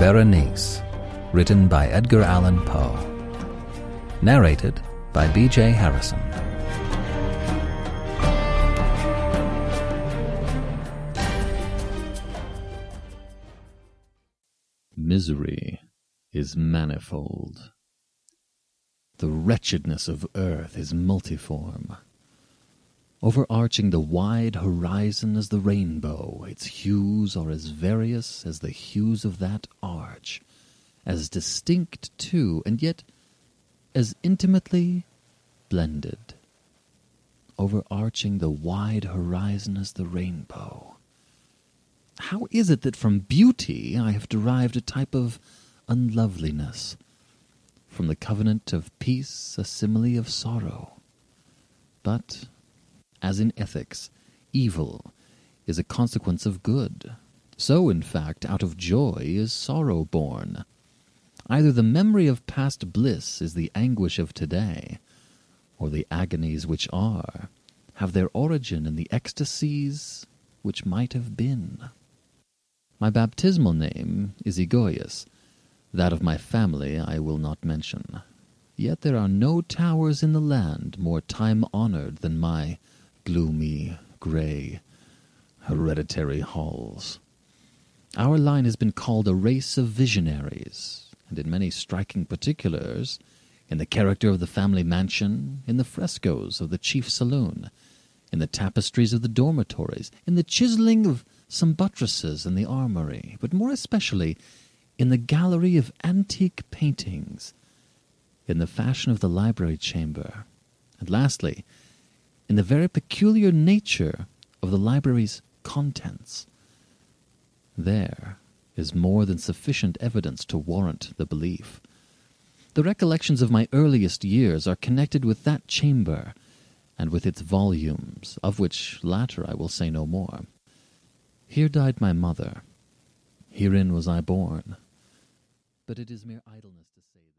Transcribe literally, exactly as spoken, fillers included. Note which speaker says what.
Speaker 1: Berenice, written by Edgar Allan Poe. Narrated by B J Harrison.
Speaker 2: Misery is manifold. The wretchedness of earth is multiform. Overarching the wide horizon as the rainbow, its hues are as various as the hues of that arch, as distinct too, and yet as intimately blended. Overarching the wide horizon as the rainbow. How is it that from beauty I have derived a type of unloveliness, from the covenant of peace a simile of sorrow? But, as in ethics, evil is a consequence of good. So, in fact, out of joy is sorrow born. Either the memory of past bliss is the anguish of today, or the agonies which are have their origin in the ecstasies which might have been. My baptismal name is Egoius. That of my family I will not mention. Yet there are no towers in the land more time-honored than my gloomy, grey, hereditary halls. Our line has been called a race of visionaries, and in many striking particulars, in the character of the family mansion, in the frescoes of the chief saloon, in the tapestries of the dormitories, in the chiseling of some buttresses in the armory, but more especially in the gallery of antique paintings, in the fashion of the library chamber, and lastly, in the very peculiar nature of the library's contents. There is more than sufficient evidence to warrant the belief. The recollections of my earliest years are connected with that chamber and with its volumes, of which latter I will say no more. Here died my mother. Herein was I born. But it is mere idleness to say that.